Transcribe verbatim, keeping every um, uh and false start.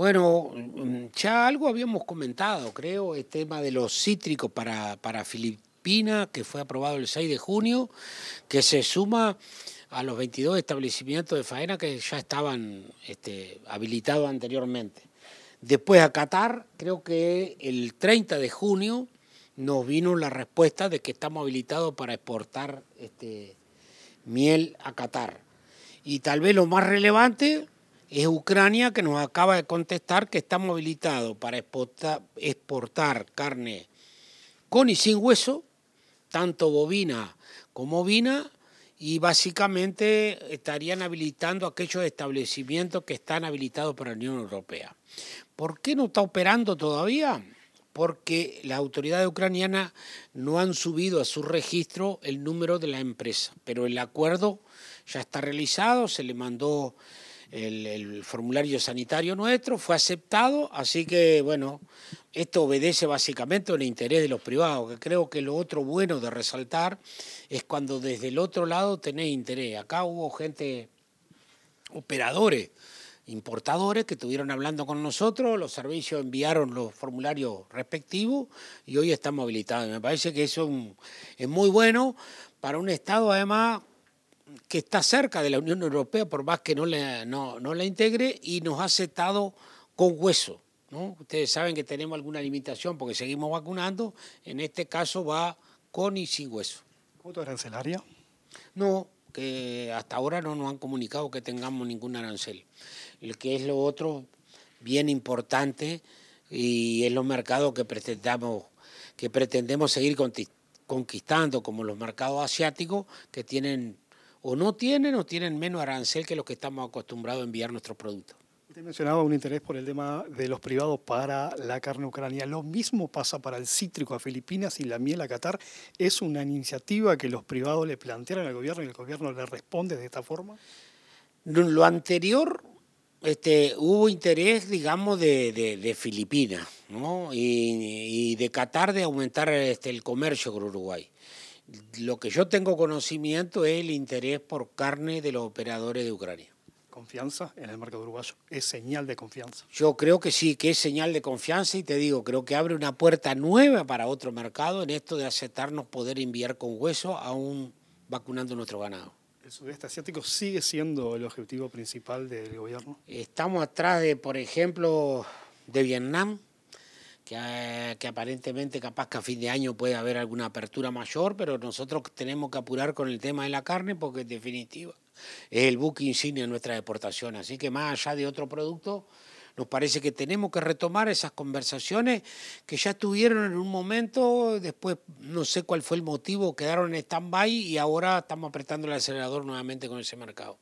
Bueno, mm, ya algo habíamos comentado, creo, el tema de los cítricos para, para Filipinas, que fue aprobado el seis de junio, que se suma a los veintidós establecimientos de faena que ya estaban este, habilitados anteriormente. Después a Qatar, creo que el treinta de junio nos vino la respuesta de que estamos habilitados para exportar este, miel a Qatar. Y tal vez lo más relevante es Ucrania, que nos acaba de contestar que estamos habilitados para exportar, exportar carne con y sin hueso, tanto bovina como ovina, y básicamente estarían habilitando aquellos establecimientos que están habilitados para la Unión Europea. ¿Por qué no está operando todavía? Porque las autoridades ucranianas no han subido a su registro el número de la empresa, pero el acuerdo ya está realizado, se le mandó el, el formulario sanitario nuestro, fue aceptado, así que bueno, esto obedece básicamente a un interés de los privados, que creo que lo otro bueno de resaltar es cuando desde el otro lado tenés interés. Acá hubo gente, operadores, importadores que estuvieron hablando con nosotros, los servicios enviaron los formularios respectivos y hoy estamos habilitados. Me parece que eso es muy bueno para un Estado, además, que está cerca de la Unión Europea, por más que no la, no, no la integre, y nos ha aceptado con hueso, ¿no? Ustedes saben que tenemos alguna limitación porque seguimos vacunando, en este caso va con y sin hueso. ¿Cuota arancelaria? No, que hasta ahora no nos han comunicado que tengamos ningún arancel. El que es lo otro bien importante y es los mercados que pretendamos, que pretendemos seguir conquistando, como los mercados asiáticos, que tienen o no tienen o tienen menos arancel que los que estamos acostumbrados a enviar nuestros productos. Usted mencionaba un interés por el tema de los privados para la carne ucraniana. ¿Lo mismo pasa para el cítrico a Filipinas y la miel a Qatar? ¿Es una iniciativa que los privados le plantearon al gobierno y el gobierno le responde de esta forma? Lo anterior, este, hubo interés, digamos, de, de, de Filipinas, ¿no? y, y de Qatar de aumentar este, el comercio con Uruguay. Lo que yo tengo conocimiento es el interés por carne de los operadores de Ucrania. ¿Confianza en el mercado uruguayo? ¿Es señal de confianza? Yo creo que sí, que es señal de confianza y te digo, creo que abre una puerta nueva para otro mercado en esto de aceptarnos poder enviar con hueso aún vacunando nuestro ganado. ¿El sudeste asiático sigue siendo el objetivo principal del gobierno? Estamos atrás de, por ejemplo, de Vietnam, que, que aparentemente capaz que a fin de año puede haber alguna apertura mayor, pero nosotros tenemos que apurar con el tema de la carne porque en definitiva es el buque insignia de nuestra exportación. Así que más allá de otro producto, nos parece que tenemos que retomar esas conversaciones que ya estuvieron en un momento, después no sé cuál fue el motivo, quedaron en stand-by y ahora estamos apretando el acelerador nuevamente con ese mercado.